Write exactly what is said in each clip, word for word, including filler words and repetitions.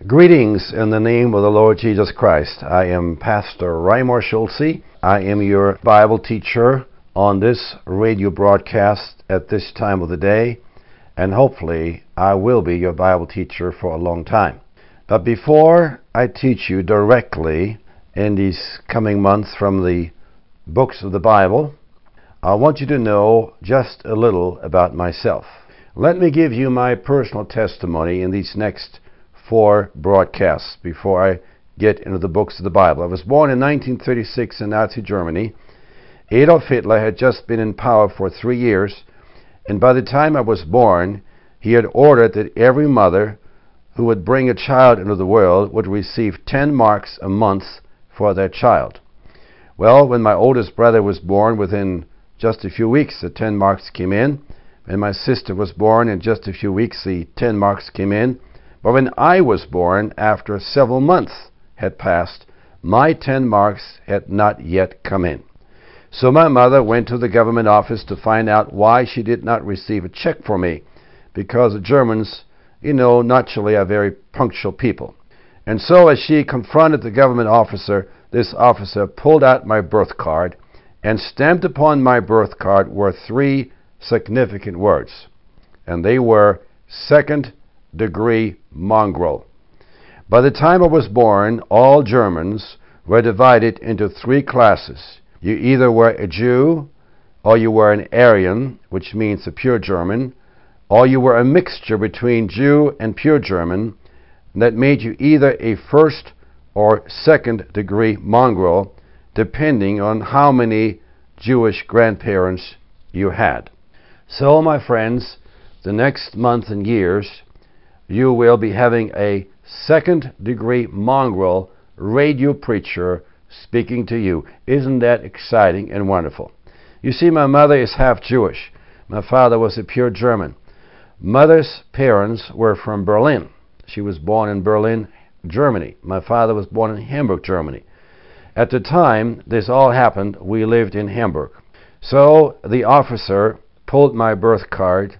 Greetings in the name of the Lord Jesus Christ. I am Pastor Raimar Schulze. I am your Bible teacher on this radio broadcast at this time of the day, and hopefully I will be your Bible teacher for a long time. But before I teach you directly in these coming months from the books of the Bible, I want you to know just a little about myself. Let me give you my personal testimony in these next four broadcasts before I get into the books of the Bible. I was born in nineteen thirty-six in Nazi Germany. Adolf Hitler had just been in power for three years, and by the time I was born, he had ordered that every mother who would bring a child into the world would receive ten marks a month for their child. Well, when my oldest brother was born, within just a few weeks the ten marks came in. When my sister was born, in just a few weeks the ten marks came in. But when I was born, after several months had passed, my ten marks had not yet come in. So my mother went to the government office to find out why she did not receive a check for me, because the Germans, you know, naturally are very punctual people. And so as she confronted the government officer, this officer pulled out my birth card, and stamped upon my birth card were three significant words, and they were second degree mongrel. By the time I was born, all Germans were divided into three classes. You either were a Jew, or you were an Aryan, which means a pure German, or you were a mixture between Jew and pure German, and that made you either a first or second degree mongrel, depending on how many Jewish grandparents you had. So, my friends, the next month and years, you will be having a second-degree mongrel radio preacher speaking to you. Isn't that exciting and wonderful? You see, my mother is half Jewish. My father was a pure German. Mother's parents were from Berlin. She was born in Berlin, Germany. My father was born in Hamburg, Germany. At the time this all happened, we lived in Hamburg. So the officer pulled my birth card,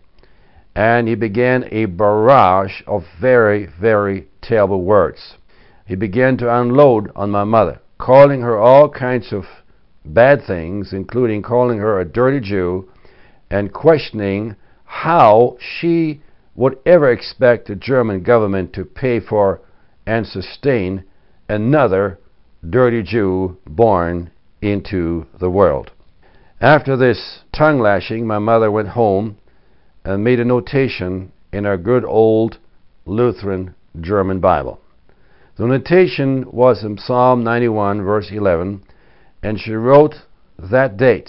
and he began a barrage of very, very terrible words. He began to unload on my mother, calling her all kinds of bad things, including calling her a dirty Jew, and questioning how she would ever expect the German government to pay for and sustain another dirty Jew born into the world. After this tongue lashing, my mother went home and made a notation in our good old Lutheran German Bible. The notation was in Psalm ninety-one, verse eleven, and she wrote that date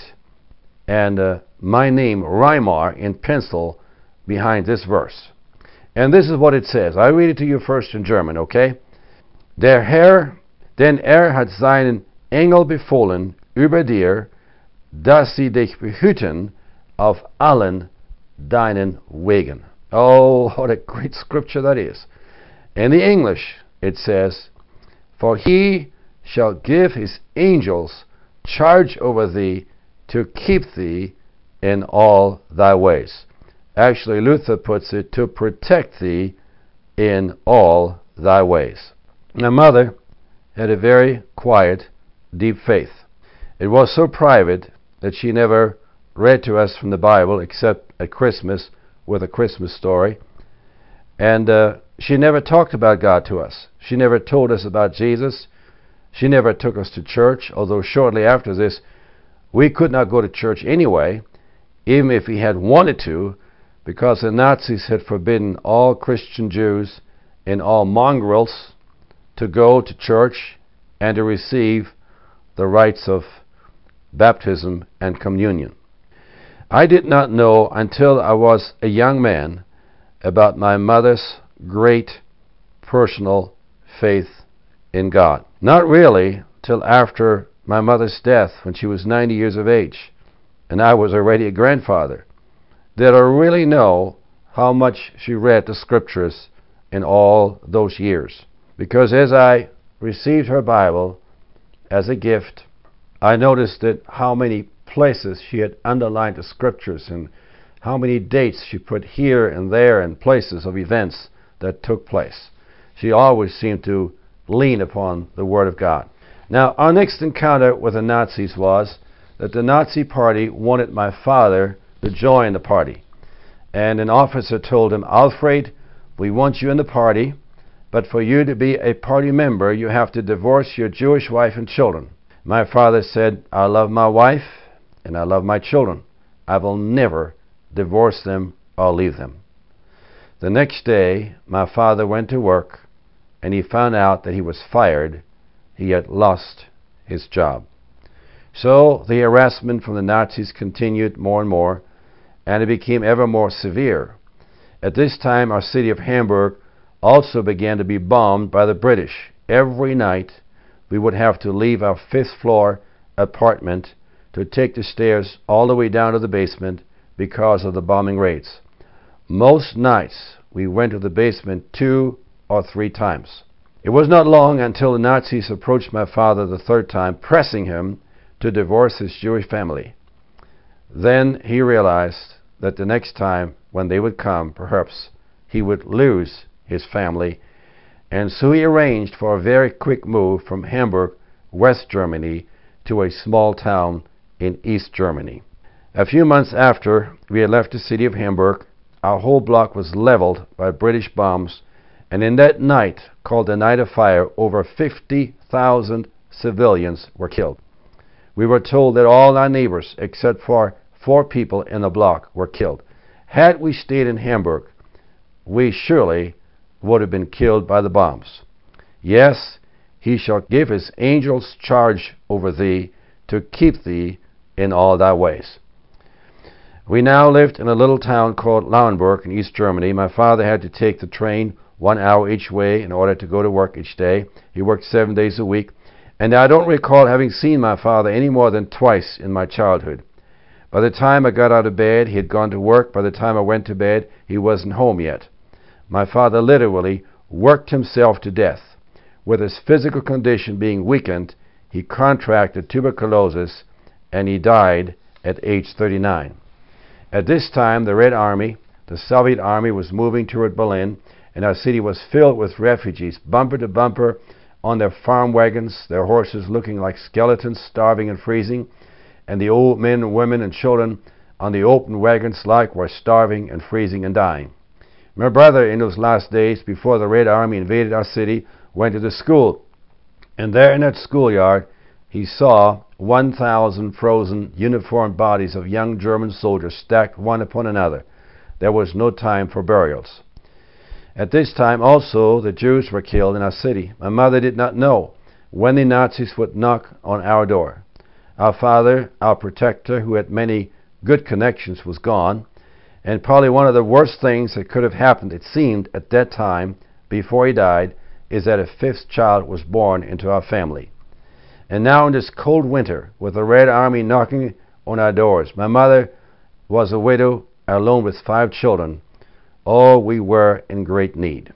and uh, my name, Raimar, in pencil behind this verse. And this is what it says. I read it to you first in German, okay? Der Herr, denn er hat seinen Engel befohlen über dir, dass sie dich behüten auf allen deinen Wegen. Oh, what a great scripture that is. In the English, it says, for he shall give his angels charge over thee to keep thee in all thy ways. Actually, Luther puts it, to protect thee in all thy ways. My mother had a very quiet, deep faith. It was so private that she never read to us from the Bible except at Christmas with a Christmas story. And uh, she never talked about God to us. She never told us about Jesus. She never took us to church, although shortly after this, we could not go to church anyway, even if we had wanted to, because the Nazis had forbidden all Christian Jews and all mongrels to go to church and to receive the rites of baptism and communion. I did not know until I was a young man about my mother's great personal faith in God. Not really till after my mother's death, when she was ninety years of age, and I was already a grandfather, did I really know how much she read the scriptures in all those years. Because as I received her Bible as a gift, I noticed that how many places she had underlined the scriptures and how many dates she put here and there and places of events that took place. she always seemed to lean upon the Word of God. Now, our next encounter with the Nazis was that the Nazi Party wanted my father to join the party. And an officer told him, "Alfred, we want you in the party, but for you to be a party member, you have to divorce your Jewish wife and children." My father said, "I love my wife and I love my children. I will never divorce them or leave them." The next day, my father went to work and he found out that he was fired. He had lost his job. So the harassment from the Nazis continued more and more, and it became ever more severe. At this time, our city of Hamburg also began to be bombed by the British. Every night, we would have to leave our fifth floor apartment to take the stairs all the way down to the basement because of the bombing raids. Most nights, we went to the basement two or three times. It was not long until the Nazis approached my father the third time, pressing him to divorce his Jewish family. Then he realized that the next time when they would come, perhaps he would lose his family, and so he arranged for a very quick move from Hamburg, West Germany, to a small town in East Germany. A few months after we had left the city of Hamburg, our whole block was leveled by British bombs, and in that night, called the Night of Fire, over fifty thousand civilians were killed. We were told that all our neighbors, except for four people in the block, were killed. Had we stayed in Hamburg, we surely would have been killed by the bombs. Yes, he shall give his angels charge over thee, to keep thee in all thy ways. We now lived in a little town called Lauenburg in East Germany. My father had to take the train one hour each way in order to go to work each day. He worked seven days a week, and I don't recall having seen my father any more than twice in my childhood. By the time I got out of bed, he had gone to work. By the time I went to bed, he wasn't home yet. My father literally worked himself to death. With his physical condition being weakened, he contracted tuberculosis, and he died at age thirty-nine. At this time, the Red Army, the Soviet Army, was moving toward Berlin, and our city was filled with refugees, bumper to bumper, on their farm wagons, their horses looking like skeletons, starving and freezing, and the old men, women, and children on the open wagons likewise starving and freezing and dying. My brother, in those last days before the Red Army invaded our city, went to the school, and there in that schoolyard he saw one thousand frozen, uniformed bodies of young German soldiers stacked one upon another. There was no time for burials. At this time also the Jews were killed in our city. My mother did not know when the Nazis would knock on our door. Our father, our protector, who had many good connections, was gone, and probably one of the worst things that could have happened, it seemed, at that time, before he died, is that a fifth child was born into our family. And now in this cold winter, with the Red Army knocking on our doors, my mother was a widow, alone with five children. Oh, we were in great need.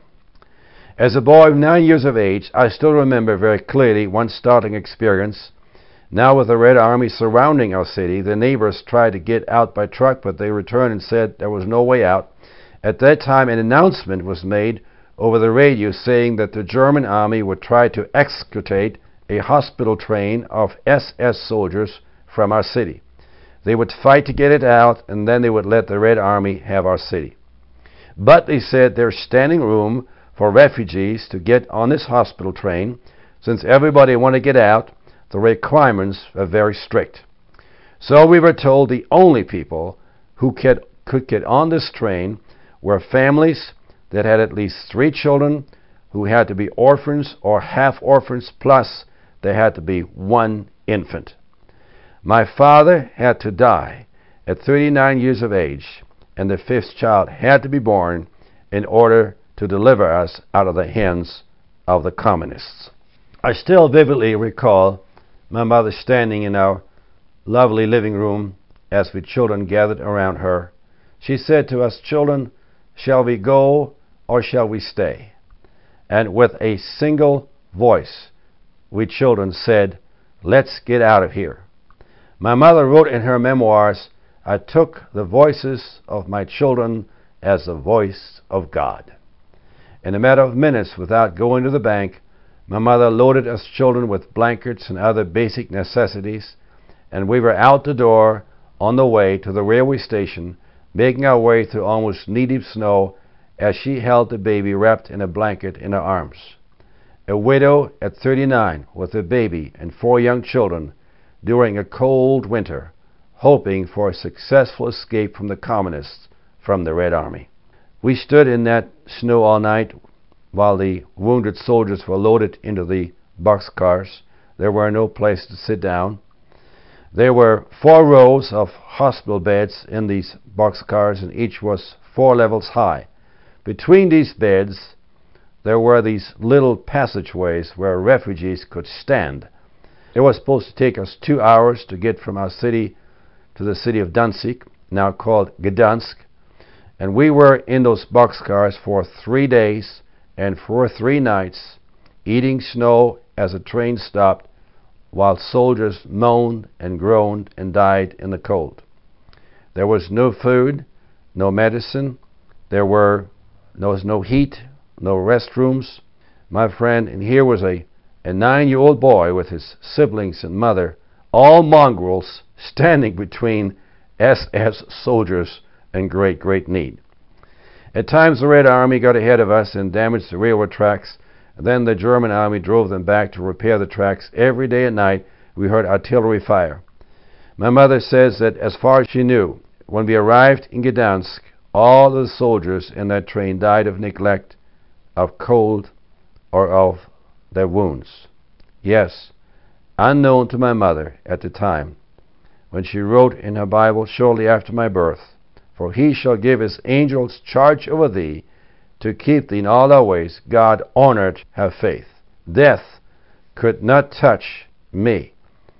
As a boy of nine years of age, I still remember very clearly one startling experience. Now with the Red Army surrounding our city, the neighbors tried to get out by truck, but they returned and said there was no way out. At that time, an announcement was made over the radio saying that the German army would try to exculpate a hospital train of S S soldiers from our city. They would fight to get it out, and then they would let the Red Army have our city. But they said there's standing room for refugees to get on this hospital train. Since everybody wanted to get out, the requirements are very strict. So we were told the only people who could, could get on this train were families that had at least three children, who had to be orphans or half orphans, plus there had to be one infant. My father had to die at thirty-nine years of age, and the fifth child had to be born in order to deliver us out of the hands of the communists. I still vividly recall my mother standing in our lovely living room as we children gathered around her. She said to us, "Children, shall we go or shall we stay?" And with a single voice, we children said, "Let's get out of here." My mother wrote in her memoirs, "I took the voices of my children as the voice of God." In a matter of minutes, without going to the bank, my mother loaded us children with blankets and other basic necessities, and we were out the door on the way to the railway station, making our way through almost knee-deep snow as she held the baby wrapped in a blanket in her arms. A widow at thirty-nine with a baby and four young children during a cold winter, hoping for a successful escape from the communists from the Red Army. We stood in that snow all night while the wounded soldiers were loaded into the boxcars. There were no places to sit down. There were four rows of hospital beds in these boxcars, and each was four levels high. Between these beds, there were these little passageways where refugees could stand. It was supposed to take us two hours to get from our city to the city of Danzig, now called Gdansk, and we were in those boxcars for three days and for three nights, eating snow as the train stopped, while soldiers moaned and groaned and died in the cold. There was no food, no medicine, there were there was no heat, no restrooms. My friend, and here was a, a nine-year-old boy with his siblings and mother, all mongrels, standing between S S soldiers in great, great need. At times the Red Army got ahead of us and damaged the railroad tracks. Then the German army drove them back to repair the tracks. Every day and night we heard artillery fire. My mother says that as far as she knew, when we arrived in Gdansk, all the soldiers in that train died of neglect, of cold, or of their wounds. Yes, unknown to my mother at the time, when she wrote in her Bible shortly after my birth, "For he shall give his angels charge over thee, to keep thee in all thy ways." God honored her faith. Death could not touch me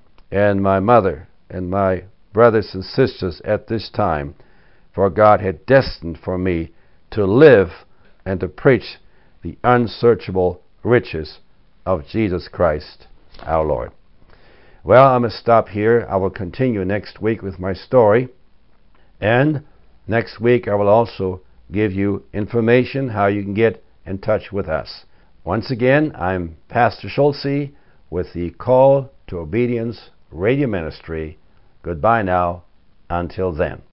and my mother and my brothers and sisters at this time, for God had destined for me to live and to preach the unsearchable riches of Jesus Christ our Lord. Well, I must stop here. I will continue next week with my story, and next week I will also give you information how you can get in touch with us. Once again, I'm Pastor Schulze with the Call to Obedience Radio Ministry. Goodbye now. Until then.